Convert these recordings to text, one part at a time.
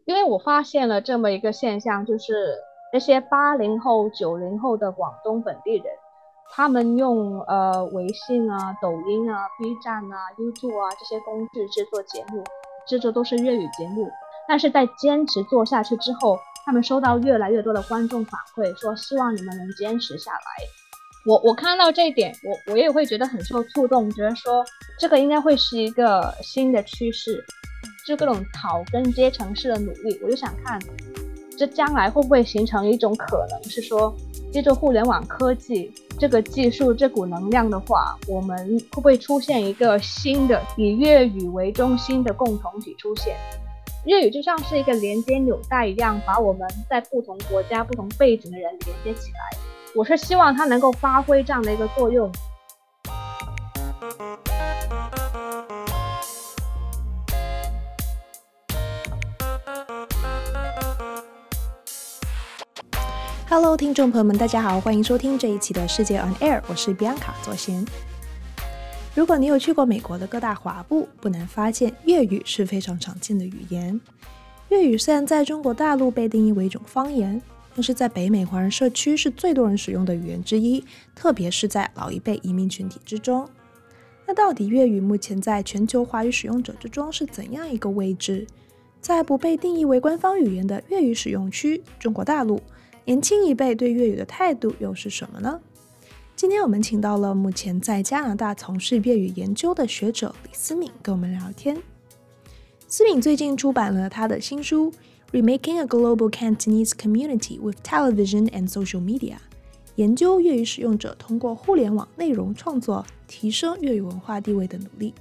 因为我发现了这么一个现象，就是那些80后、90后的广东本地人，他们用微信啊、抖音啊、B 站啊、YouTube 啊这些工具制作节目，制作都是粤语节目。但是在坚持做下去之后，他们收到越来越多的观众反馈，说希望你们能坚持下来。我看到这一点，我也会觉得很受触动，觉得说这个应该会是一个新的趋势，就各种草根阶层式的努力。我就想看，这将来会不会形成一种可能是说，借助互联网科技这个技术这股能量的话，我们会不会出现一个新的以粤语为中心的共同体出现？粤语就像是一个连接纽带一样，把我们在不同国家、不同背景的人连接起来。我是希望它能够发挥这样的一个作用。 Hello，听众朋友们，大家好，欢迎收听这一期的世界 On Air， 我是 Bianca 左贤。如果你有去过美国的各大华埠，不难发现粤语是非常常见的语言。粤语虽然在中国大陆被定义为一种方言，但是在北美华人社区是最多人使用的语言之一，特别是在老一辈移民群体之中。那到底粤语目前在全球华语使用者之中是怎样一个位置？在不被定义为官方语言的粤语使用区中国大陆，年轻一辈对粤语的态度又是什么呢？今天我们请到了目前在加拿大从事粤语研究的学者李思敏跟我们聊天。思敏最近出版了他的新书《Remaking a Global Cantonese Community with Television and Social Media》，研究粤语使用者通过互联网内容创作提升粤语文化地位的努力。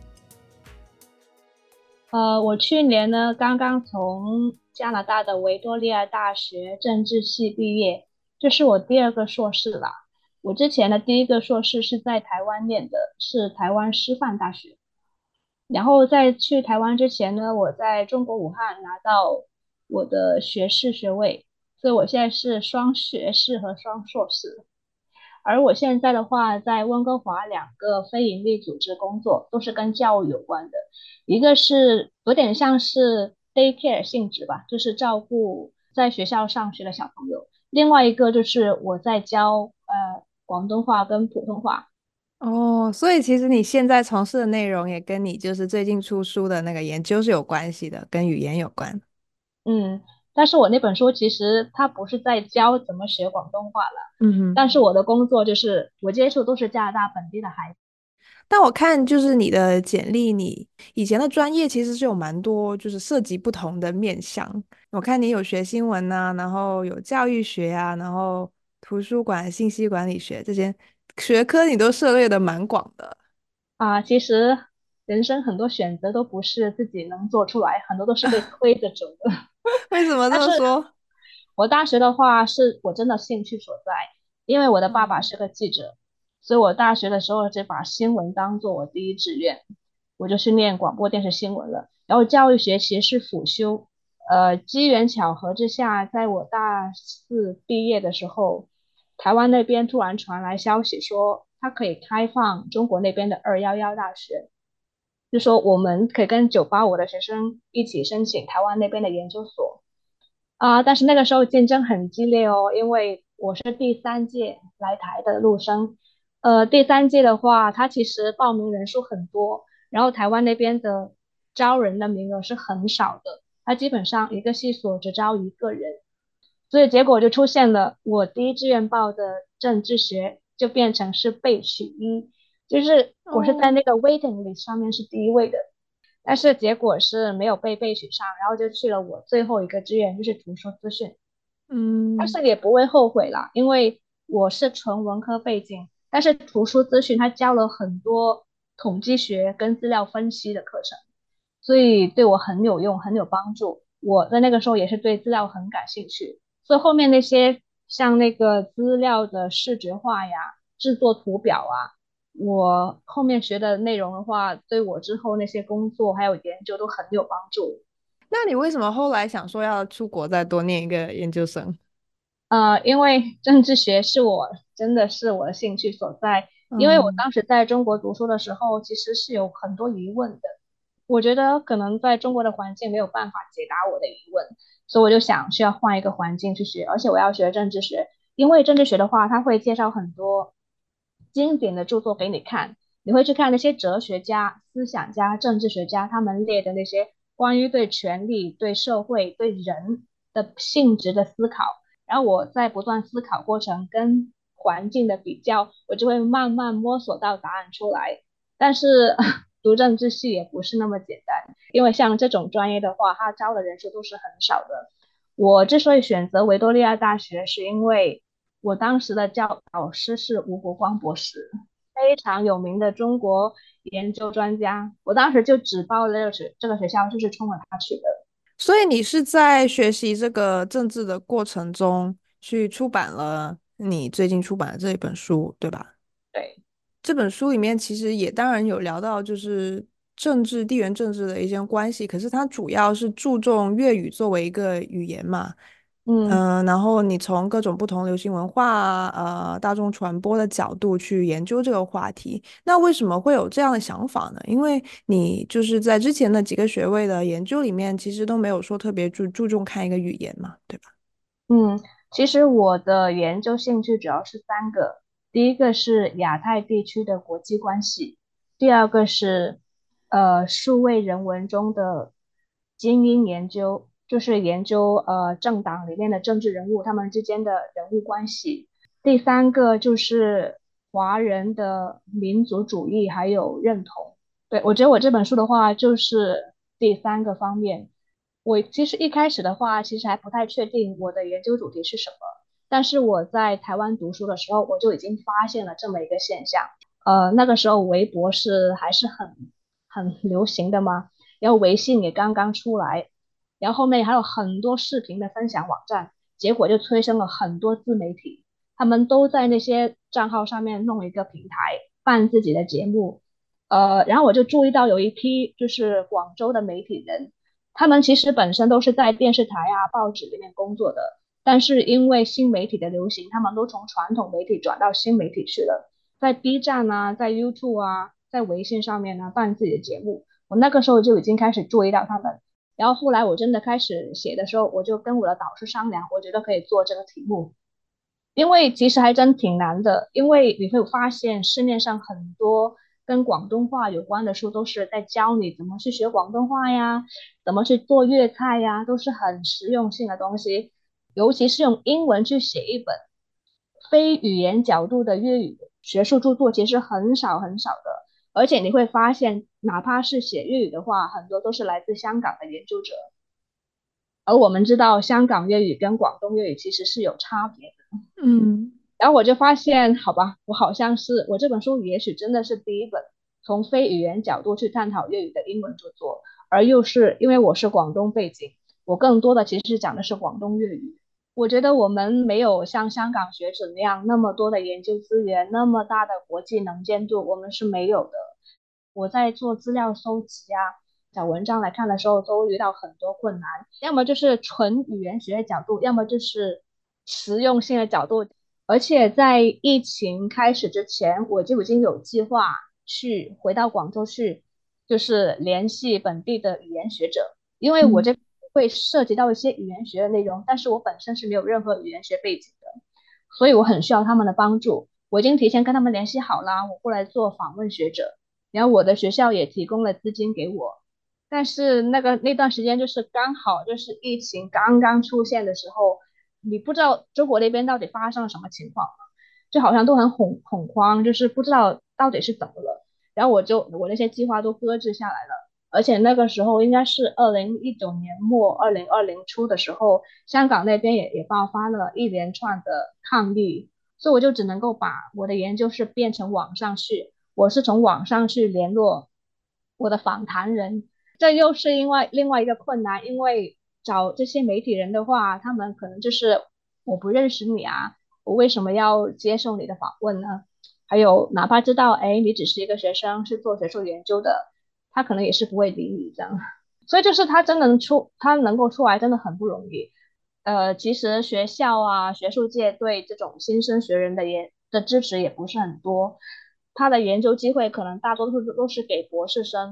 我去年呢刚刚从加拿大的维多利亚大学政治系毕业，这是我第二个硕士了。我之前的第一个硕士是在台湾念的，是台湾师范大学。然后在去台湾之前呢，我在中国武汉拿到我的学士学位，所以我现在是双学士和双硕士。而我现在的话，在温哥华2个非营利组织工作，都是跟教育有关的。一个是有点像是 daycare 性质吧，就是照顾在学校上学的小朋友；另外一个就是我在教广东话跟普通话。 哦，所以其实你现在从事的内容也跟你就是最近出书的那个研究是有关系的，跟语言有关。 嗯，但是我那本书其实它不是在教怎么学广东话了， 嗯哼。 但是我的工作就是我接触都是加拿大本地的孩子。 但我看就是你的简历，你以前的专业其实是有蛮多，就是涉及不同的面向。我看你有学新闻啊，然后有教育学啊，然后图书馆、信息管理学这些学科你都涉猎的蛮广的。 其实人生很多选择都不是自己能做出来，很多都是被推着走的。 为什么这但是么说？ 我大学的话是我真的兴趣所在，因为我的爸爸嗯。 是个记者，所以我大学的时候就把新闻当做我第一志愿，我就去念广播电视新闻了。然后教育学其实是辅修，机缘巧合之下，在我大四毕业的时候，台湾那边突然传来消息说，它可以开放中国那边的211大学，就说我们可以跟985的学生一起申请台湾那边的研究所。但是那个时候竞争很激烈哦，因为我是第三届来台的陆生，第三届的话，它其实报名人数很多，然后台湾那边的招人的名额是很少的，它基本上一个系所只招一个人，所以结果就出现了我第一志愿报的政治学就变成是备取一，就是我是在哦。 那个 waiting list 上面是第一位的。但是结果是没有被备取上，然后就去了我最后一个志愿，就是图书资讯。但嗯。 是也不会后悔啦，因为我是纯文科背景，但是图书资讯它教了很多统计学跟资料分析的课程，所以对我很有用，很有帮助。我在那个时候也是对资料很感兴趣，所以后面那些像那个资料的视觉化呀、制作图表啊，我后面学的内容的话，对我之后那些工作还有研究都很有帮助。 那你为什么后来想说要出国再多念一个研究生？ 因为政治学是我真的是我的兴趣所在，因为我嗯。 当时在中国读书的时候，其实是有很多疑问的。 我觉得可能在中国的环境没有办法解答我的疑问，所以我就想需要换一个环境去学，而且我要学政治学，因为政治学的话，它会介绍很多经典的著作给你看，你会去看那些哲学家、思想家、政治学家他们列的那些关于对权力、对社会、对人的性质的思考，然后我在不断思考过程跟环境的比较，我就会慢慢摸索到答案出来。但是读政治系也不是那么简单，因为像这种专业的话，它招的人数都是很少的。我之所以选择维多利亚大学，是因为我当时的导师是吴国光博士，非常有名的中国研究专家。我当时就只报了这个学校，就是冲着他去的。 所以你是在学习这个政治的过程中去出版了你最近出版的这一本书，对吧？ 对， 这本书里面其实也当然有聊到就是政治、地缘政治的一些关系，可是它主要是注重粤语作为一个语言嘛。 嗯。 然后你从各种不同流行文化大众传播的角度去研究这个话题，那为什么会有这样的想法呢？因为你就是在之前的几个学位的研究里面，其实都没有说特别注重看一个语言嘛，对吧？ 嗯，其实我的研究兴趣主要是三个，第一个是亚太地区的国际关系，第二个是数位人文中的精英研究，就是研究政党里面的政治人物他们之间的人物关系，第三个就是华人的民族主义还有认同。对，我觉得我这本书的话就是第三个方面。我其实一开始的话，其实还不太确定我的研究主题是什么，但是我在台湾读书的时候，我就已经发现了这么一个现象。那个时候微博是还是很流行的嘛，然后微信也刚刚出来，然后后面还有很多视频的分享网站，结果就催生了很多自媒体，他们都在那些账号上面弄一个平台，办自己的节目。然后我就注意到有一批就是广州的媒体人。他们其实本身都是在电视台啊、报纸里面工作的，但是因为新媒体的流行，他们都从传统媒体转到新媒体去了，在 B 站啊、在 YouTube 啊、在微信上面呢办自己的节目。我那个时候就已经开始注意到他们，然后后来我真的开始写的时候，我就跟我的导师商量，我觉得可以做这个题目，因为其实还真挺难的，因为你会发现市面上很多跟广东话有关的书都是在教你怎么去学广东话呀，怎么去做粤菜呀，都是很实用性的东西。尤其是用英文去写一本非语言角度的粤语学术著作，其实很少很少的。而且你会发现，哪怕是写粤语的话，很多都是来自香港的研究者。而我们知道，香港粤语跟广东粤语其实是有差别的。 嗯。 然后我就发现，好吧，我好像是我这本书也许真的是第一本从非语言角度去探讨粤语的英文著作，而又是因为我是广东背景，我更多的其实是讲的是广东粤语。我觉得我们没有像香港学者那样那么多的研究资源，那么大的国际能见度，我们是没有的。我在做资料搜集啊，找文章来看的时候，都遇到很多困难，要么就是纯语言学的角度，要么就是实用性的角度。而且在疫情开始之前，我就已经有计划去回到广州去，就是联系本地的语言学者，因为我嗯。 这会涉及到一些语言学的内容，但是我本身是没有任何语言学背景的，所以我很需要他们的帮助。我已经提前跟他们联系好啦，我过来做访问学者，然后我的学校也提供了资金给我，但是那段时间就是刚好就是疫情刚刚出现的时候，你不知道中国那边到底发生了什么情况，就好像都很恐慌，就是不知道到底是怎么了。然后我那些计划都搁置下来了，而且那个时候应该是2019年末、2020初的时候，香港那边也爆发了一连串的抗议，所以我就只能够把我的研究室变成网上去，我是从网上去联络我的访谈人，这又是另外一个困难，因为找这些媒体人的话，他们可能就是我不认识你啊，我为什么要接受你的访问呢？还有哪怕知道，哎，你只是一个学生，是做学术研究的，他可能也是不会理你这样。所以就是他能够出来真的很不容易。其实学校啊，学术界对这种新生学人的支持也不是很多，他的研究机会可能大多数都是给博士生，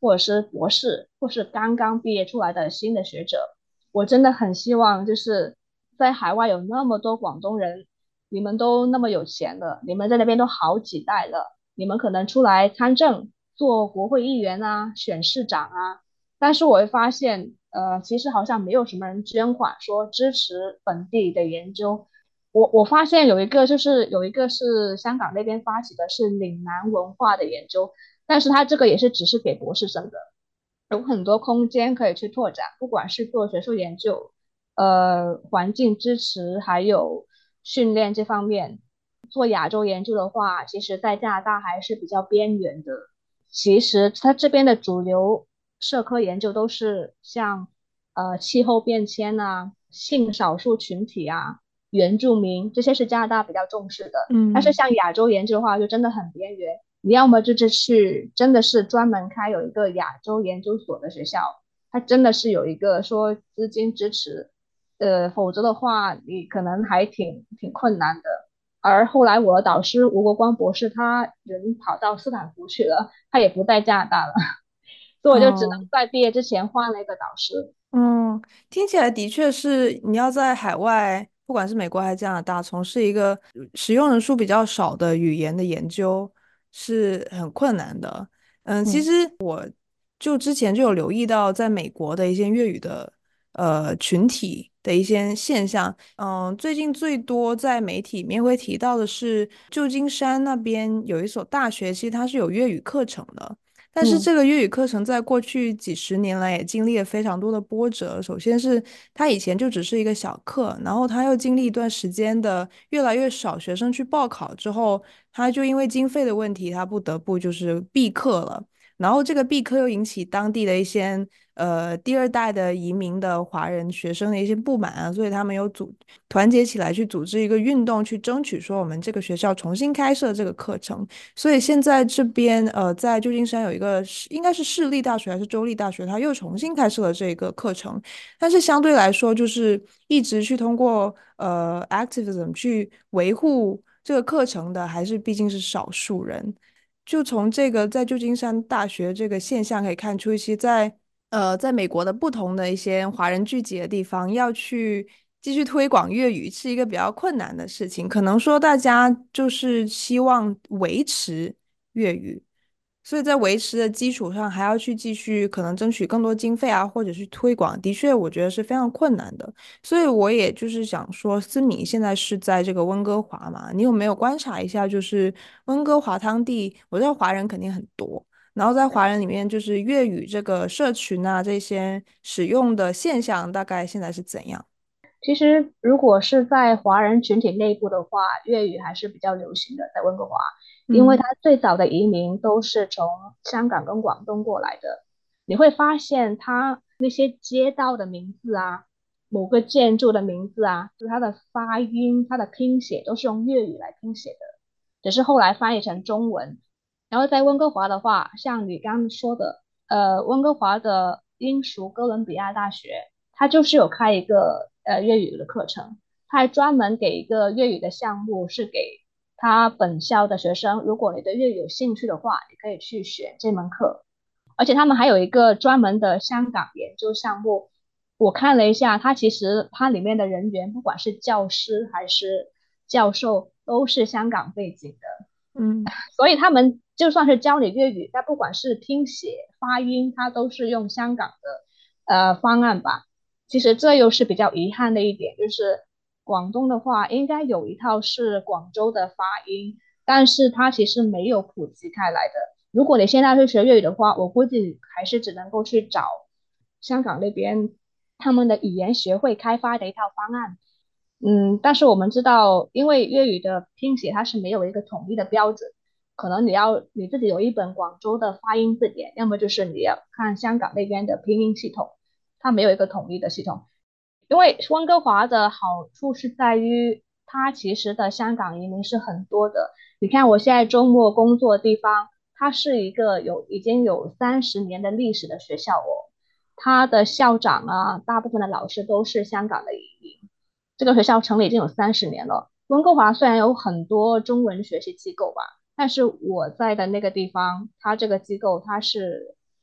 或者是博士，或是刚刚毕业出来的新的学者，我真的很希望就是在海外有那么多广东人，你们都那么有钱了，你们在那边都好几代了，你们可能出来参政，做国会议员啊，选市长啊，但是我会发现，其实好像没有什么人捐款说支持本地的研究。我发现有一个是香港那边发起的是岭南文化的研究，但是它这个也是只是给博士生的，有很多空间可以去拓展，不管是做学术研究，环境支持，还有训练这方面。做亚洲研究的话，其实在加拿大还是比较边缘的。其实它这边的主流社科研究都是像气候变迁啊、性少数群体啊、原住民这些是加拿大比较重视的。但是嗯。 像亚洲研究的话，就真的很边缘。你要么就是去真的是专门开有一个亚洲研究所的学校，它真的是有一个说资金支持，否则的话你可能还挺困难的。而后来我的导师吴国光博士，他人跑到斯坦福去了，他也不在加拿大了，所以我就只能哦。 在毕业之前换了一个导师。 嗯，听起来的确是你要在海外，不管是美国还是加拿大，从事一个使用人数比较少的语言的研究是很困难的。其嗯实就之前就有留意到，在美国的一些粤语的群体的一些现象。最近最多在媒体里面会提到的是，旧金山那边有一所大学，其实它是有粤语课程的。但是嗯这个粤语课程在过去几十年来也经历了非常多的波折。首先是它以前就只是一个小课，然后它又经历一段时间的越来越少学生去报考之后，它就因为经费的问题，它不得不就是闭课了。然后这个闭课又引起当地的一些第二代的移民的华人学生的一些不满啊，所以他们有团结起来去组织一个运动，去争取说我们这个学校重新开设这个课程。所以现在这边在旧金山有一个应该是市立大学还是州立大学，它又重新开设了这个课程。但是相对来说，就是一直去通过activism 去维护这个课程的，还是毕竟是少数人。就从这个在旧金山大学这个现象可以看出，其实在美国的不同的一些华人聚集的地方，要去继续推广粤语是一个比较困难的事情。可能说大家就是希望维持粤语，所以在维持的基础上，还要去继续可能争取更多经费啊，或者是推广，的确我觉得是非常困难的。所以我也就是想说，思敏现在是在这个温哥华嘛，你有没有观察一下，就是温哥华当地，我知道华人肯定很多。然后在华人里面，就是粤语这个社群啊，这些使用的现象，大概现在是怎样？ 其实，如果是在华人群体内部的话，粤语还是比较流行的，在温哥华，因为它嗯最早的移民都是从香港跟广东过来的。你会发现，它那些街道的名字啊，某个建筑的名字啊，就是它的发音、它的拼写都是用粤语来拼写的，只是后来翻译成中文。然后在温哥华的话，像你刚刚说的，温哥华的英属哥伦比亚大学。他就是有开一个粤语的课程，他还专门给一个粤语的项目，是给他本校的学生。如果你对粤语有兴趣的话，你可以去选这门课。而且他们还有一个专门的香港研究项目，我看了一下，它其实它里面的人员，不管是教师还是教授，都是香港背景的。 嗯。 所以他们就算是教你粤语，但不管是听写、发音，它都是用香港的方案吧。其实这又是比较遗憾的一点，就是广东的话应该有一套是广州的发音，但是它其实没有普及开来的。如果你现在去学粤语的话，我估计还是只能够去找香港那边他们的语言学会开发的一套方案。但是我们知道，因为粤语的拼写它是没有一个统一的标准，可能你自己有一本广州的发音字典，要么就是你要看香港那边的拼音系统，它没有一个统一的系统。因为温哥华的好处是在于，它其实的香港移民是很多的。你看我现在周末工作的地方，它是一个已经有30年的历史的学校哦，它的校长啊，大部分的老师都是香港的移民。这个学校成立已经有30年了。温哥华虽然有很多中文学习机构吧，但是我在的那个地方，它这个机构它是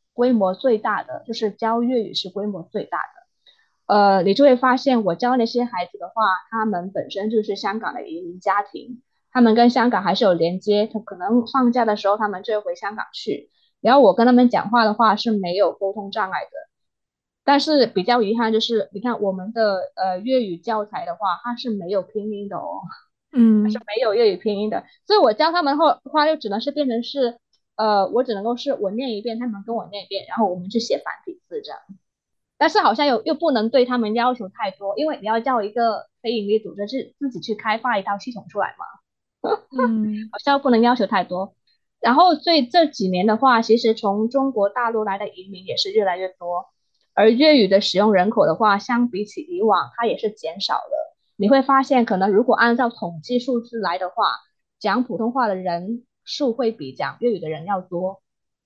规模最大的，就是教粤语是规模最大的。你就会发现我教那些孩子的话，他们本身就是香港的移民家庭，他们跟香港还是有连接，他可能放假的时候他们就会回香港去，然后我跟他们讲话的话是没有沟通障碍的。但是比较遗憾就是，你看我们的粤语教材的话，它是没有拼音的哦，它是嗯没有粤语拼音的，所以我教他们的话就只能是变成是，我只能够是我念一遍，他们跟我念一遍，然后我们去写繁体字这样。但是好像又不能对他们要求太多，因为你要叫一个非营利组织去自己去开发一套系统出来嘛， 嗯好像不能要求太多。然后这几年的话，其实从中国大陆来的移民也是越来越多，而粤语的使用人口的话，相比起以往，它也是减少了。你会发现，可能如果按照统计数字来的话，讲普通话的人数会比讲粤语的人要多。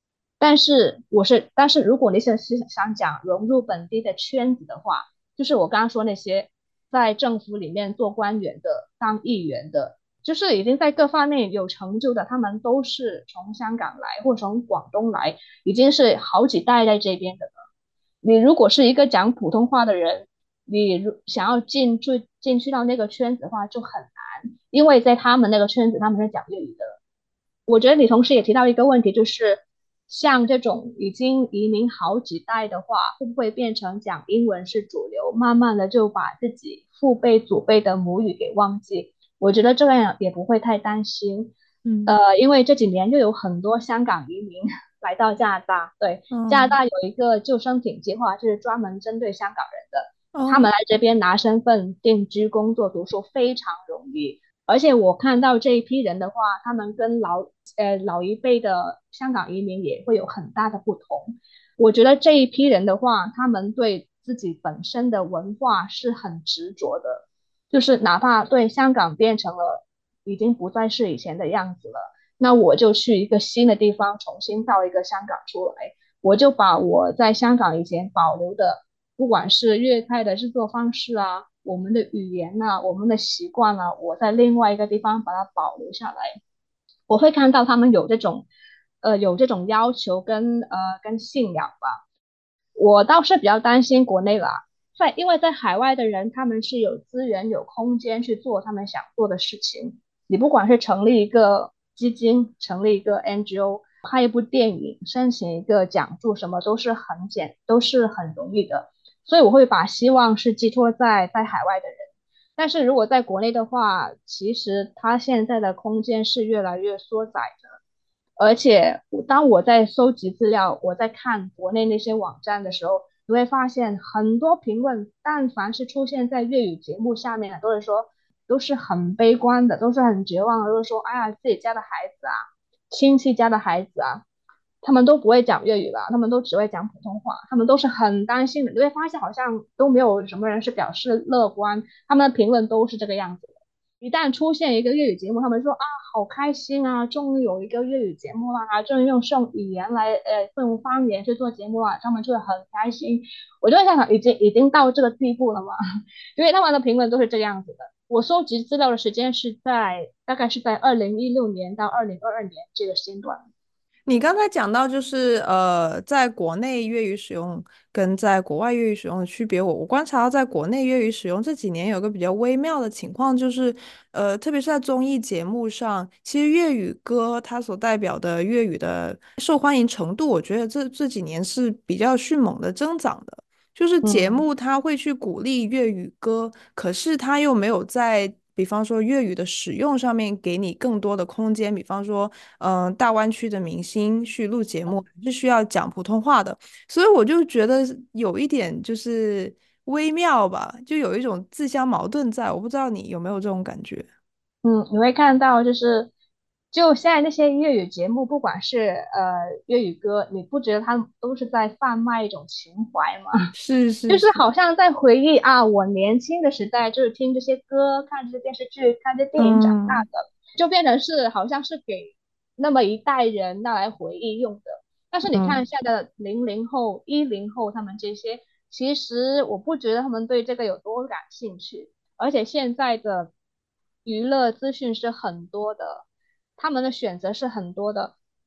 但是如果你是想讲融入本地的圈子的话，就是我刚刚说那些在政府里面做官员的、当议员的，就是已经在各方面有成就的，他们都是从香港来或从广东来，已经是好几代在这边的了。你如果是一个讲普通话的人，想要进去到那个圈子的话就很难，因为在他们那个圈子，他们是讲粤语的。我觉得你同时也提到一个问题，就是像这种已经移民好几代的话，会不会变成讲英文是主流，慢慢的就把自己父辈祖辈的母语给忘记？我觉得这样也不会太担心， 嗯因为这几年又有很多香港移民来到加拿大，对，加拿嗯大有一个救生艇计划，就是专门针对香港人的，他们哦来这边拿身份、定居、工作、读书非常容易。而且我看到这一批人的话，他们跟老一辈的香港移民也会有很大的不同。我觉得这一批人的话，他们对自己本身的文化是很执着的，就是哪怕对香港变成了已经不再是以前的样子了，那我就去一个新的地方重新造一个香港出来，我就把我在香港以前保留的。不管是粤菜的制作方式啊，我们的语言啊，我们的习惯啊，我在另外一个地方把它保留下来。我会看到他们有这种要求跟信仰吧。我倒是比较担心国内啦，因为在海外的人，他们是有资源、有空间去做他们想做的事情。你不管是成立一个基金，成立一个 NGO，拍一部电影，申请一个讲座，什么都是很容易的。所以我会把希望是寄托在海外的人。但是如果在国内的话，其实它现在的空间是越来越缩窄的。而且当我在搜集资料，我在看国内那些网站的时候，你会发现很多评论，但凡是出现在粤语节目下面的，都是很悲观的，都是很绝望的，都是说，哎呀，自己家的孩子啊，亲戚家的孩子啊，他们都不会讲粤语了，他们都只会讲普通话，他们都是很担心的。你会发现好像都没有什么人是表示乐观，他们的评论都是这个样子的。一旦出现一个粤语节目，他们说啊，好开心啊，终于有一个粤语节目啦，终于用语言来用方言去做节目啦，他们就会很开心。我就会在想，已经到这个地步了吗？因为他们的评论都是这个样子的。我收集资料的时间大概是在2016年到2022年这个时间段。 你刚才讲到就是在国内粤语使用跟在国外粤语使用的区别，我观察到在国内粤语使用这几年有个比较微妙的情况，就是特别是在综艺节目上，其实粤语歌它所代表的粤语的受欢迎程度，我觉得这几年是比较迅猛的增长的。就是节嗯目它会去鼓励粤语歌，可是它又没有在，比方说粤语的使用上面给你更多的空间。比方说，大湾区的明星去录节目还是需要讲普通话的，所以我就觉得有一点就是微妙吧，就有一种自相矛盾在。我不知道你有没有这种感觉？ 你会看到就现在那些粤语节目，不管是粤语歌，你不觉得他们都是在贩卖一种情怀吗？ 是是是， 就是好像在回忆啊，我年轻的时代就是听这些歌、看这些电视剧、看这些电影长大嗯的，就变成是好像是给那么一代人拿来回忆用的。但是你看嗯。 现在的00后、10后，他们这些，其实我不觉得他们对这个有多感兴趣。而且现在的娱乐资讯是很多的，他们的选择是很多的。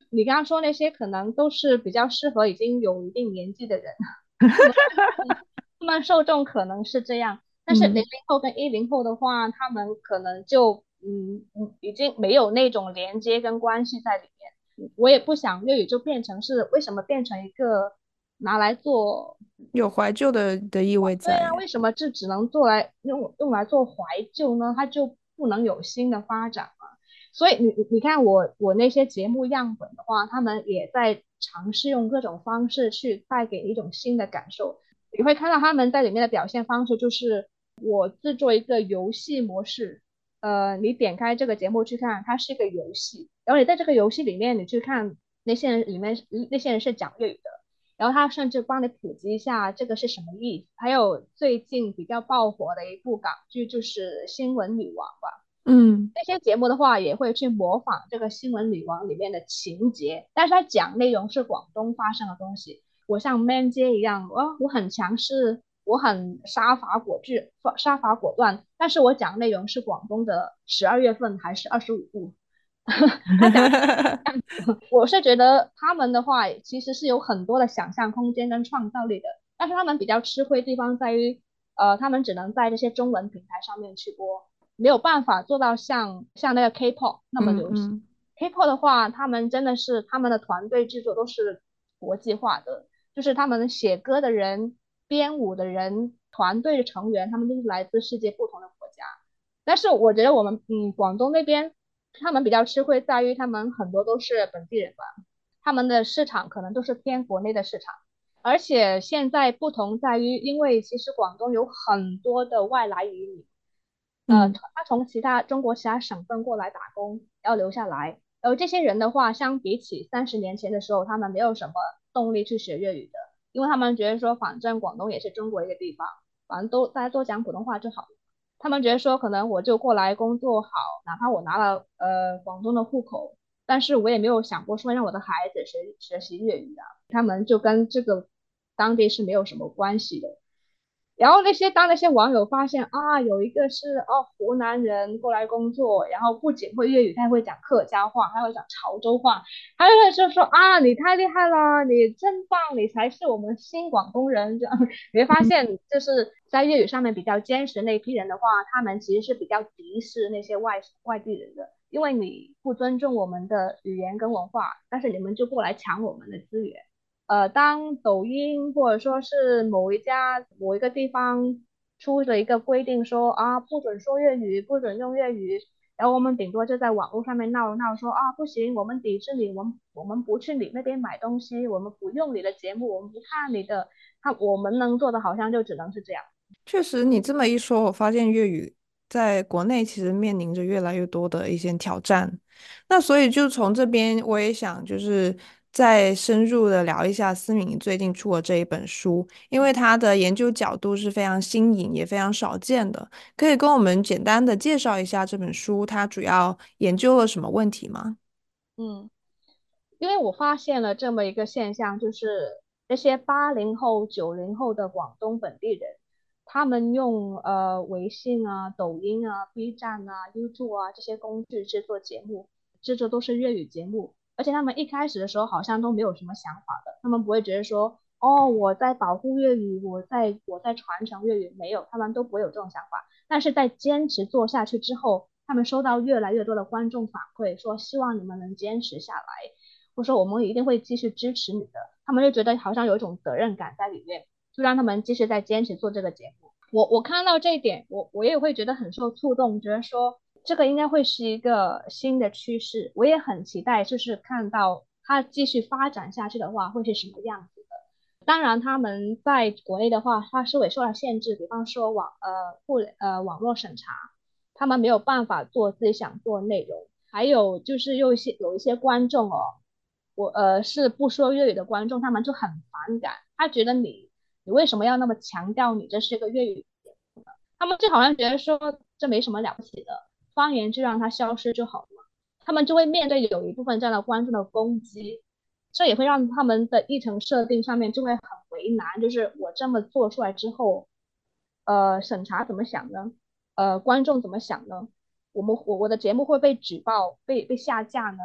你刚刚说那些可能都是比较适合已经有一定年纪的人，他们受众可能是这样，但是零嗯。 零后跟10后的话，他们可能就已经没有那种连接跟关系在里面。我也不想粤语就变成是为什么变成一个拿来做。 有怀旧的意味对啊， 在。 为什么这只能做来用来做怀旧呢？它就不能有新的发展吗？所以你看我那些节目样本的话，他们也在尝试用各种方式去带给一种新的感受。你会看到他们在里面的表现方式，就是我制作一个游戏模式，你点开这个节目去看，它是一个游戏，然后你在这个游戏里面，你去看那些人里面那些人是讲粤语的。然后他甚至帮你普及一下这个是什么意思。还有最近比较爆火的一部港剧就是《新闻女王》吧， 嗯。 那些节目的话也会去模仿这个《新闻女王》里面的情节，但是它讲内容是广东发生的东西。我像 Man 姐一样，我很强势，我很杀伐果断，但是我讲内容是广东的12月份还是25度。他讲我是觉得他们的话其实是有很多的想象空间跟创造力的，但是他们比较吃亏的地方在于，他们只能在这些中文平台上面去播，没有办法做到像那个 K-pop 那么流行。 嗯嗯。 K-pop 的话，他们真的是他们的团队制作都是国际化的，就是他们写歌的人、编舞的人、团队的成员，他们都是来自世界不同的国家。但是我觉得我们广东那边他们比较吃亏在于他们很多都是本地人吧，他们的市场可能都是偏国内的市场，而且现在不同在于，因为其实广东有很多的外来移民， 嗯。 他从中国其他省份过来打工，要留下来，然后这些人的话，相比起30年前的时候，他们没有什么动力去学粤语的，因为他们觉得说，反正广东也是中国一个地方，反正大家都讲普通话就好了。他们觉得说，可能我就过来工作好，哪怕我拿了广东的户口，但是我也没有想过说让我的孩子学习粤语啊，他们就跟这个当地是没有什么关系的。然后当那些网友发现啊，有一个是湖南人过来工作，然后不仅会粤语，他还会讲客家话，还会讲潮州话，还有就说啊，你太厉害了，你真棒，你才是我们新广东人。这样你会发现，就是在粤语上面比较坚持的那一批人的话，他们其实是比较敌视那些外地人的，因为你不尊重我们的语言跟文化，但是你们就过来抢我们的资源。当抖音或者说是某一个地方出了一个规定说啊，不准说粤语，不准用粤语，然后我们顶多就在网络上面闹说啊，不行，我们抵制你，我们不去你那边买东西，我们不用你的节目，我们不看你的，我们能做的好像就只能是这样。 确实，你这么一说，我发现粤语在国内其实面临着越来越多的一些挑战。那所以就从这边，我也想就是再深入的聊一下思敏最近出的这一本书，因为他的研究角度是非常新颖，也非常少见的。可以跟我们简单的介绍一下这本书，它主要研究了什么问题吗？ 嗯。因为我发现了这么一个现象，就是这些80后、90后的广东本地人，他们用微信啊、抖音啊、B 站啊、YouTube 啊这些工具制作节目，制作都是粤语节目，而且他们一开始的时候好像都没有什么想法的，他们不会觉得说，哦，我在保护粤语，我在传承粤语，没有，他们都不会有这种想法。但是在坚持做下去之后，他们收到越来越多的观众反馈，说希望你们能坚持下来。我说我们一定会继续支持你的，他们就觉得好像有一种责任感在里面，就让他们继续在坚持做这个节目。我看到这一点，我也会觉得很受触动，觉得说这个应该会是一个新的趋势，我也很期待，就是看到它继续发展下去的话会是什么样子的。当然，他们在国内的话，它是会受到限制，比方说网络审查，他们没有办法做自己想做的内容。还有就是有一些观众哦，是不说粤语的观众，他们就很反感，他觉得你为什么要那么强调你这是一个粤语？他们就好像觉得说这没什么了不起的，方言就让它消失就好了嘛。他们就会面对有一部分这样的观众的攻击，这也会让他们的议程设定上面就会很为难，就是我这么做出来之后，审查怎么想呢？观众怎么想呢？我的节目会被举报、被下架呢？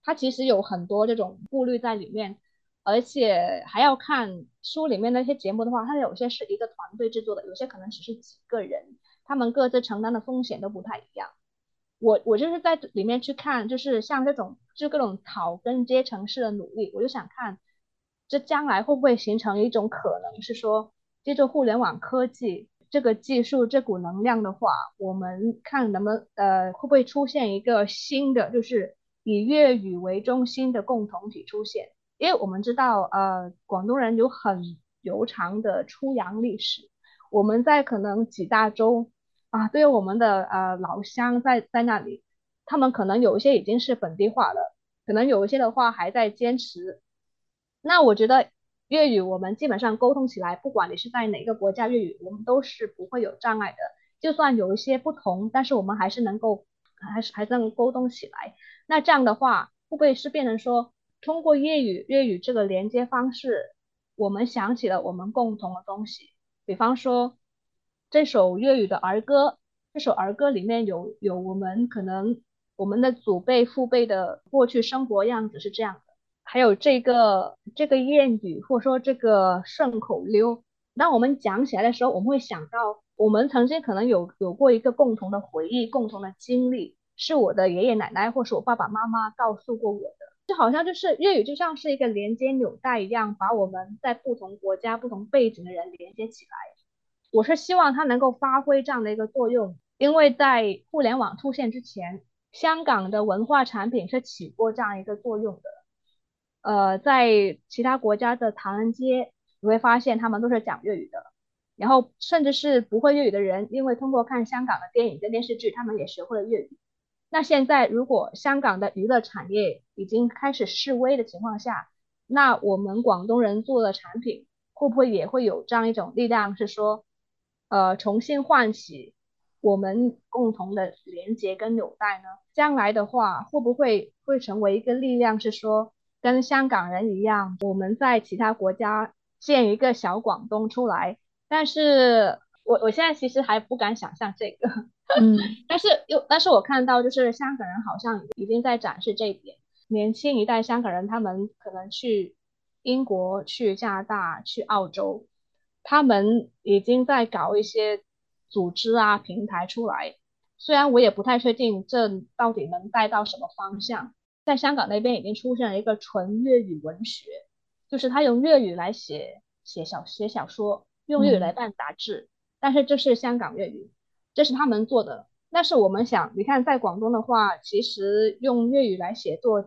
它其实有很多这种顾虑在里面，而且还要看书里面那些节目的话，它有些是一个团队制作的，有些可能只是几个人，他们各自承担的风险都不太一样。我就是在里面去看，就是像这种就各种草根阶层式的努力，我就想看这将来会不会形成一种可能是说，借助互联网科技这个技术这股能量的话，我们看能不能会不会出现一个新的就是以粤语为中心的共同体出现？因为我们知道广东人有很悠长的出洋历史，我们在可能几大洲。啊，对于我们的老乡在那里，他们可能有一些已经是本地化了，可能有一些的话还在坚持。那我觉得粤语我们基本上沟通起来，不管你是在哪个国家粤语，我们都是不会有障碍的。就算有一些不同，但是我们还是能够还是能沟通起来。那这样的话，会不会是变成说，通过粤语这个连接方式，我们想起了我们共同的东西？比方说这首粤语的儿歌，这首儿歌里面有我们可能我们的祖辈父辈的过去生活样子是这样的，还有这个谚语或者说这个顺口溜，当我们讲起来的时候，我们会想到我们曾经可能有过一个共同的回忆、共同的经历，是我的爷爷奶奶或是我爸爸妈妈告诉过我的。就好像就是粤语就像是一个连接纽带一样，把我们在不同国家、不同背景的人连接起来。我是希望它能够发挥这样的一个作用，因为在互联网出现之前，香港的文化产品是起过这样一个作用的。在其他国家的唐人街，你会发现他们都是讲粤语的，然后甚至是不会粤语的人，因为通过看香港的电影跟电视剧，他们也学会了粤语。那现在如果香港的娱乐产业已经开始式微的情况下，那我们广东人做的产品会不会也会有这样一种力量，是说，重新唤起我们共同的连接跟纽带呢？将来的话，会不会成为一个力量，是说跟香港人一样，我们在其他国家建一个小广东出来？但是我现在其实还不敢想象这个， 嗯但是我看到就是香港人好像已经在展示这一点，年轻一代香港人他们可能去英国、去加拿大、去澳洲，他们已经在搞一些组织啊平台出来。虽然我也不太确定这到底能带到什么方向，在香港那边已经出现了一个纯粤语文学，就是他用粤语来写小说，用粤语来嗯办杂志，但是这是香港粤语，这是他们做的。但是我们想，你看在广东的话，其实用粤语来写作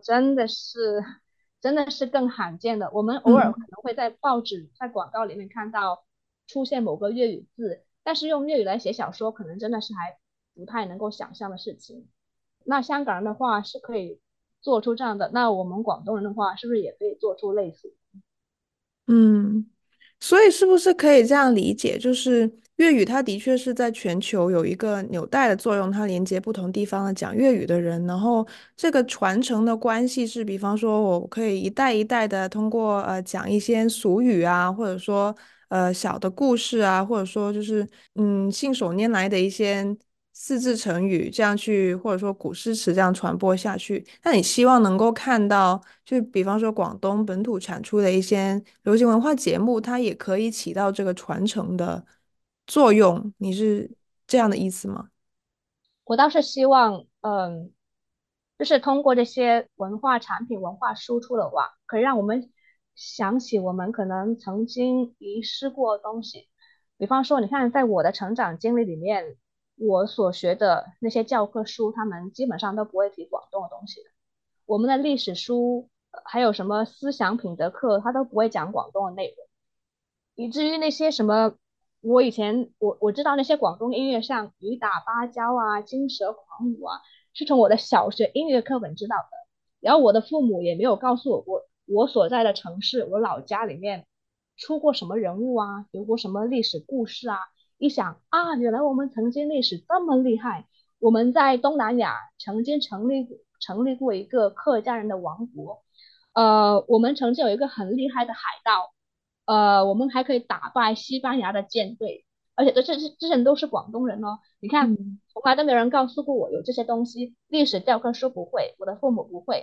真的是更罕见的。我们偶尔可嗯。 能会在报纸、在广告里面看到出现某个粤语字，但是用粤语来写小说，可能真的是还不太能够想象的事情。那香港人的话是可以做出这样的，那我们广东人的话是不是也可以做出类似？ 嗯，所以是不是可以这样理解，就是粤语它的确是在全球有一个纽带的作用，它连接不同地方的讲粤语的人，然后这个传承的关系是，比方说我可以一代一代的通过讲一些俗语啊，或者说小的故事啊，或者说就是信手拈来的一些四字成语，这样去或者说古诗词这样传播下去。那你希望能够看到，就比方说广东本土产出的一些流行文化节目，它也可以起到这个传承的作用。你是这样的意思吗？ 我倒是希望，就是通过这些文化产品、文化输出的话，可以让我们想起我们可能曾经遗失过的东西。比方说，你看，在我的成长经历里面，我所学的那些教科书，他们基本上都不会提广东的东西的。我们的历史书，还有什么思想品德课，它都不会讲广东的内容。以至于那些什么，我以前我知道那些广东音乐像雨打芭蕉啊、金蛇狂舞啊，是从我的小学音乐课本知道的。然后我的父母也没有告诉我过，我所在的城市，我老家里面出过什么人物啊，有过什么历史故事啊。一想啊，原来我们曾经历史这么厉害，我们在东南亚曾经成立过一个客家人的王国，我们曾经有一个很厉害的海盗。我们还可以打败西班牙的舰队，而且这些人都是广东人哦。你看， 嗯从来都没有人告诉过我有这些东西，历史教科书不会，我的父母不会。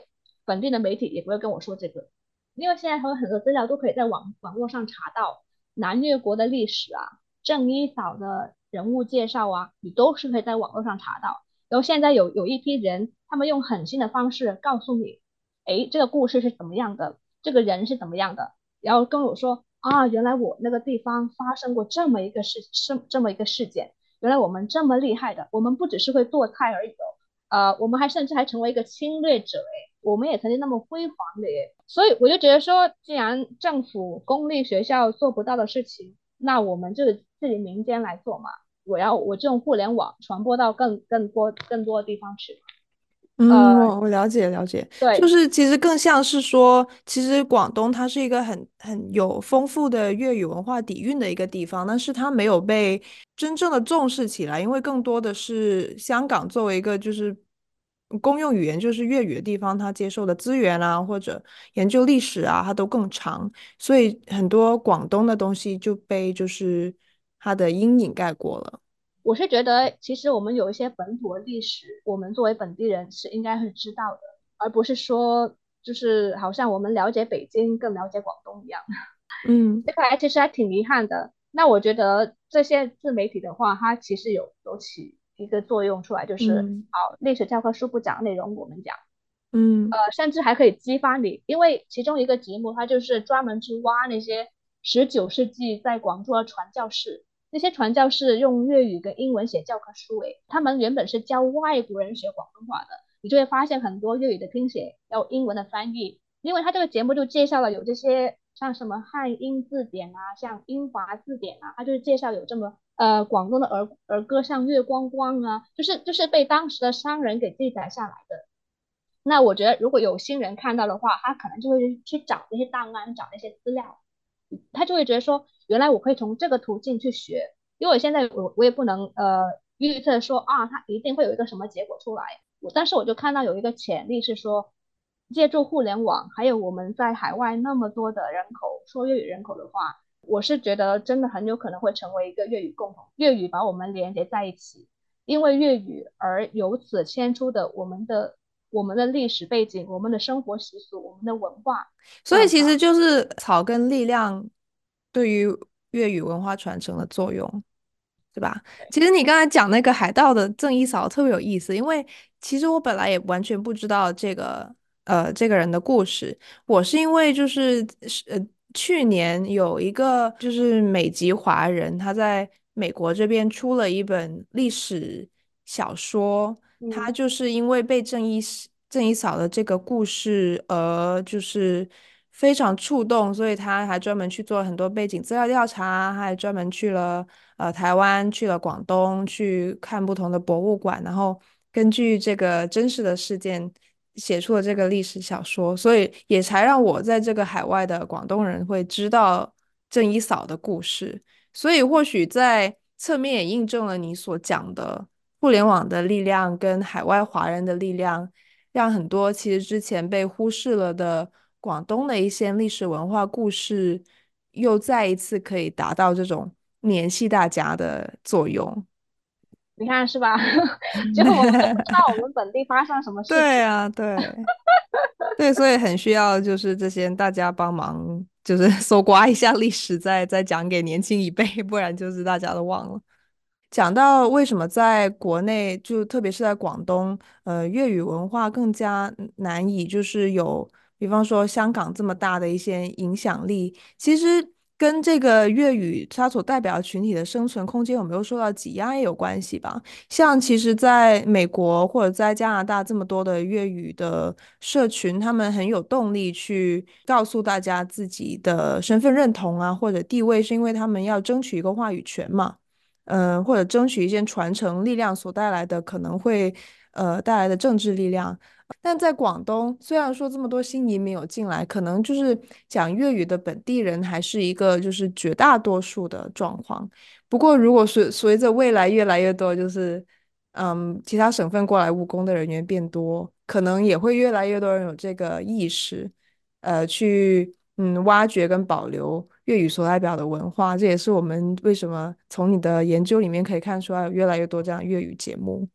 本地的媒体也不会跟我说这个，因为现在很多资料都可以在网络上查到，南越国的历史啊，郑一嫂的人物介绍啊，你都是可以在网络上查到。然后现在有一批人，他们用很新的方式告诉你，诶，这个故事是怎么样的，这个人是怎么样的，然后跟我说啊，原来我那个地方发生过这么一个事件，原来我们这么厉害的，我们不只是会做菜而已哦，我们还甚至还成为一个侵略者诶，我们也曾经那么辉煌的耶，所以我就觉得说，既然政府公立学校做不到的事情，那我们就自己民间来做嘛，我就用互联网传播到更多的地方去， 嗯，我了解了解，就对。 是其实更像是说，其实广东它是一个很有丰富的粤语文化底蕴的一个地方，但是它没有被真正的重视起来，因为更多的是香港作为一个就是公用语言就是粤语的地方，它接受的资源啊或者研究历史啊，它都更长，所以很多广东的东西就被就是它的阴影盖过了。 我是觉得，其实我们有一些本土的历史，我们作为本地人是应该会知道的，而不是说就是好像我们了解北京更了解广东一样。 嗯这个其实还挺遗憾的。那我觉得这些自媒体的话，它其实有起一个作用出来，就是嗯好，历史教科书不讲内容，我们讲。 嗯甚至还可以激发你，因为其中一个节目它就是专门去挖那些19世纪在广州的传教士，那些传教士用粤语跟英文写教科书，诶，他们原本是教外国人学广东话的，你就会发现很多粤语的拼写，还有英文的翻译，因为他这个节目就介绍了有这些像什么汉英字典啊，像英华字典啊，他就是介绍有这么广东的儿歌像月光光啊，就是被当时的商人给记载下来的。那我觉得，如果有新人看到的话，他可能就会去找那些档案，找那些资料，他就会觉得说，原来我可以从这个途径去学，因为我现在我也不能预测说啊，他一定会有一个什么结果出来，但是我就看到有一个潜力是说，借助互联网，还有我们在海外那么多的人口说粤语人口的话，我是觉得真的很有可能会成为一个粤语共同，粤语把我们连接在一起。因为粤语而由此牵出的我们的历史背景、我们的生活习俗、我们的文化这所以样子啊。 其实就是草根力量对于粤语文化传承的作用，对吧？其实你刚才讲那个海盗的郑一嫂特别有意思，因为其实我本来也完全不知道这个人的故事，我是因为去年有一个就是美籍华人，他在美国这边出了一本历史小说，他嗯， 就是因为被郑一嫂的这个故事就是非常触动，所以他还专门去做了很多背景资料调查，还专门去了台湾，去了广东，去看不同的博物馆，然后根据这个真实的事件写出了这个历史小说，所以也才让我在这个海外的广东人会知道郑一嫂的故事。所以或许在侧面也印证了你所讲的互联网的力量跟海外华人的力量，让很多其实之前被忽视了的广东的一些历史文化故事，又再一次可以达到这种联系大家的作用。 你看是吧？就我们都不知道我们本地发生了什么事情。 对啊，对对，所以很需要就是这些大家帮忙，就是搜刮一下历史，再讲给年轻一辈，不然就是大家都忘了。讲到为什么在国内，就特别是在广东，粤语文化更加难以就是有，比方说香港这么大的一些影响力，其实跟这个粤语它所代表的群体的生存空间有没有受到挤压也有关系吧。像其实在美国或者在加拿大这么多的粤语的社群，他们很有动力去告诉大家自己的身份认同啊，或者地位，是因为他们要争取一个话语权嘛。或者争取一些传承力量所带来的可能会带来的政治力量。但在广东，虽然说这么多新移民有进来，可能就是讲粤语的本地人还是一个就是绝大多数的状况。不过，如果随着未来越来越多，就是其他省份过来务工的人员变多，可能也会越来越多人有这个意识，去挖掘跟保留粤语所代表的文化。这也是我们为什么从你的研究里面可以看出来有越来越多这样粤语节目。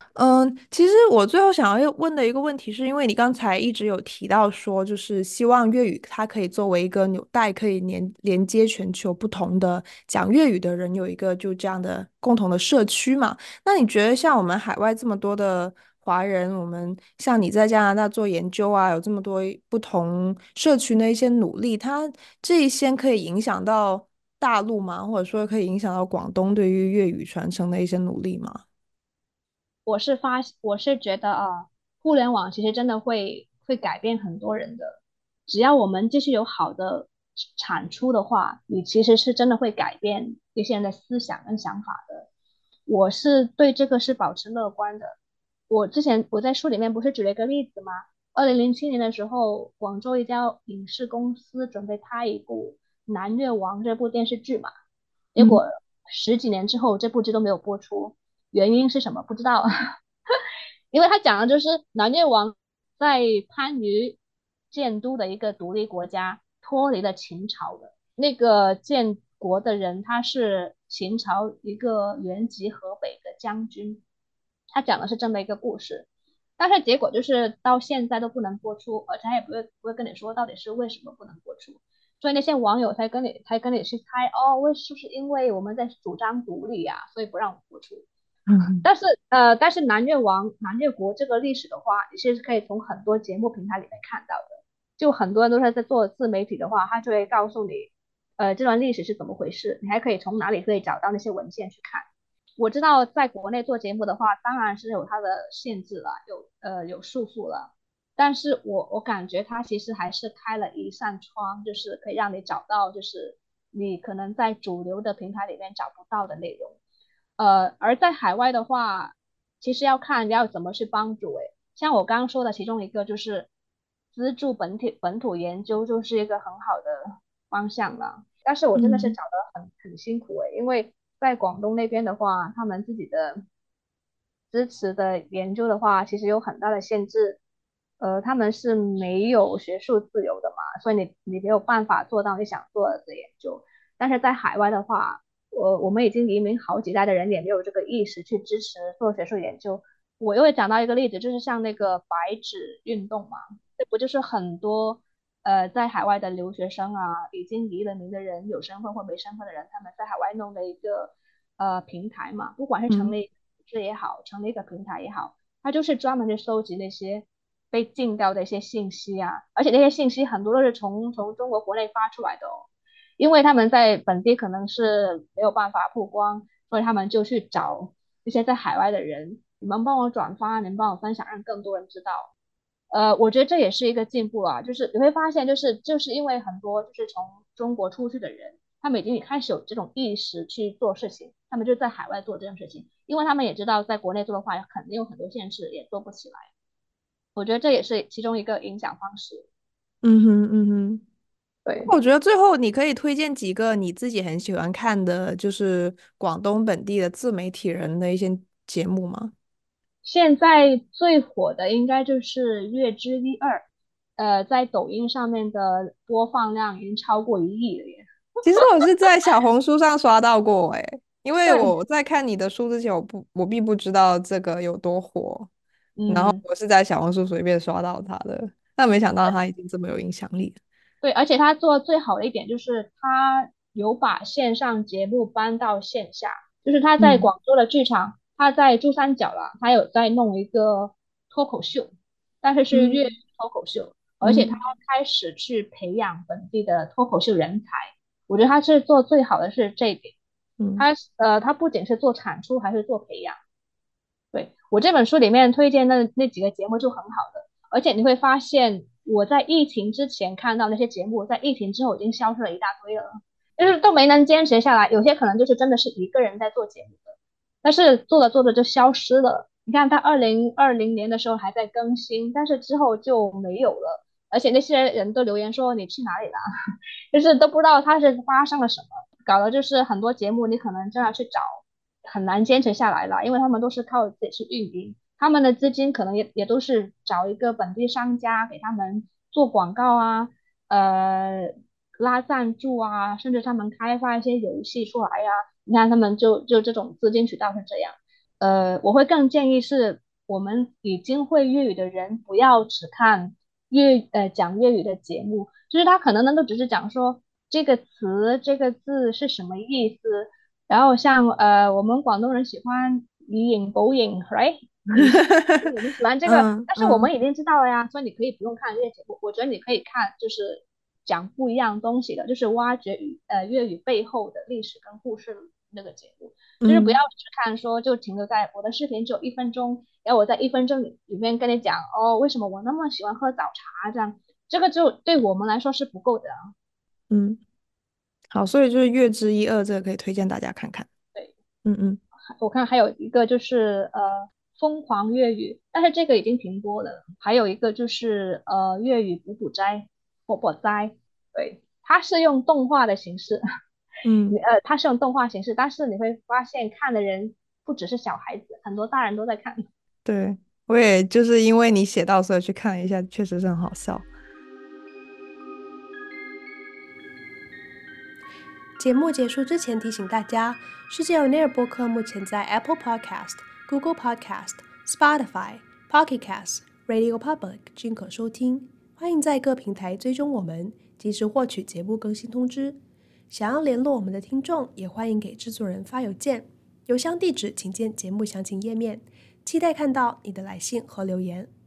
其实我最后想要问的一个问题，是因为你刚才一直有提到说，就是希望粤语它可以作为一个纽带，可以连接全球不同的讲粤语的人，有一个就这样的共同的社区嘛。那你觉得像我们海外这么多的华人，我们像你在加拿大做研究啊，有这么多不同社群的一些努力，它这一些可以影响到大陆吗？或者说可以影响到广东对于粤语传承的一些努力吗？ 我是觉得啊，互联网其实真的会改变很多人的，只要我们继续有好的产出的话，你其实是真的会改变一些人的思想跟想法的。我是对这个是保持乐观的。我之前我在书里面不是举了一个例子吗？2007年的时候，广州一家影视公司准备拍一部《南越王》这部电视剧嘛，结嗯果十几年之后这部剧都没有播出，原因是什么不知道。因为他讲的就是南越王在番禺建都的一个独立国家脱离了秦朝的那个建国的人，他是秦朝一个原籍河北的将军，他讲的是这么一个故事。但是结果就是到现在都不能播出，而且他也不会跟你说到底是为什么不能播出，所以那些网友才跟你去猜哦，是不是因为我们在主张独立呀、所以不让我们播出？ 嗯但是南越国这个历史的话，你其实可以从很多节目平台里面看到的。就很多人都是在做自媒体的话，他就会告诉你，这段历史是怎么回事。你还可以从哪里可以找到那些文献去看。我知道在国内做节目的话，当然是有它的限制了，有束缚了。但是我感觉它其实还是开了一扇窗，就是可以让你找到，就是你可能在主流的平台里面找不到的内容。而在海外的话，其实要看要怎么去帮助。诶，像我刚刚说的其中一个就是资助本土研究，就是一个很好的方向了。但是我真的是嗯找得很辛苦诶，因为在广东那边的话，他们自己的支持的研究的话，其实有很大的限制。他们是没有学术自由的嘛，所以你没有办法做到你想做的研究。但是在海外的话，我们已经移民好几代的人也没有这个意识去支持做学术研究。我又会讲到一个例子，就是像那个白纸运动嘛，这不就是很多在海外的留学生啊，已经移了民的人，有身份或没身份的人，他们在海外弄的一个平台嘛，不管是成嗯立组织也好，成立一个平台也好，它就是专门去收集那些被禁掉的一些信息啊，而且那些信息很多都是从中国国内发出来的哦。因为他们在本地可能是没有办法曝光，所以他们就去找一些在海外的人，你们帮我转发，你们帮我分享，让更多人知道。我觉得这也是一个进步啊，就是你会发现，就是因为很多就是从中国出去的人，他们已经开始有这种意识去做事情，他们就在海外做这件事情，因为他们也知道在国内做的话，肯定有很多限制，也做不起来。我觉得这也是其中一个影响方式。 嗯哼嗯哼， 对。 我觉得最后你可以推荐几个你自己很喜欢看的，就是广东本地的自媒体人的一些节目吗？ 现在最火的应该就是《月之一二》，在抖音上面的播放量已经超过1亿了耶。 其实我是在小红书上刷到过诶，因为对， 我在看你的书之前，我并不知道这个有多火，然后嗯， 我是在小红书随便刷到它的，但没想到它已经这么有影响力了。 对，而且他做最好的一点就是他有把线上节目搬到线下，就是他在嗯广州的剧场，他在珠三角了，他有在弄一个脱口秀，但是是粤语嗯脱口秀，而且他嗯开始去培养本地的脱口秀人才，我觉得他是做最好的是这一点。 嗯他不仅是做产出，还是做培养。对，我这本书里面推荐那几个节目就很好的，而且你会发现我在疫情之前看到那些节目，在疫情之后已经消失了一大堆了，就是都没能坚持下来。有些可能就是真的是一个人在做节目的，但是做着做着就消失了。你看他2020年的时候还在更新，但是之后就没有了，而且那些人都留言说你去哪里了，就是都不知道他是发生了什么。搞的就是很多节目你可能真的去找，很难坚持下来了，因为他们都是靠自己去运营，他们的资金可能也都是找一个本地商家给他们做广告啊，呃，拉赞助啊，甚至他们开发一些游戏出来呀、你看他们就这种资金渠道是这样。 我会更建议是我们已经会粤语的人不要只看讲粤语的节目，就是他可能都只是讲说这个词这个字是什么意思，然后像我们广东人喜欢以影补影，right？我们喜欢这个，但是我们已经知道了呀，所以你可以不用看这些节目。我觉得你可以看，就是讲不一样东西的，就是挖掘粤语背后的历史跟故事那个节目，就是不要只看说就停留在我的视频只有1分钟，然后我在1分钟里面跟你讲哦，为什么我那么喜欢喝早茶这样，这个就对我们来说是不够的啊。 嗯，好，所以就是月之一二这个可以推荐大家看看。 对， 嗯嗯。 我看还有一个就是疯狂粤语，但是这个已经停播了。还有一个就是粤语补补斋、活活斋，对，它是用动画的形式， 嗯， 它是用动画形式，但是你会发现看的人不只是小孩子，很多大人都在看。 对，我也就是因为你写到，所以去看了一下，确实是很好笑。节目结束之前提醒大家，世界 On Air 播客目前在 Apple Podcast、Google Podcast、Spotify、Pocket Cast、Radio Public 均可收听。欢迎在各平台追踪我们，及时获取节目更新通知。想要联络我们的听众，也欢迎给制作人发邮件，邮箱地址请见节目详情页面。期待看到你的来信和留言。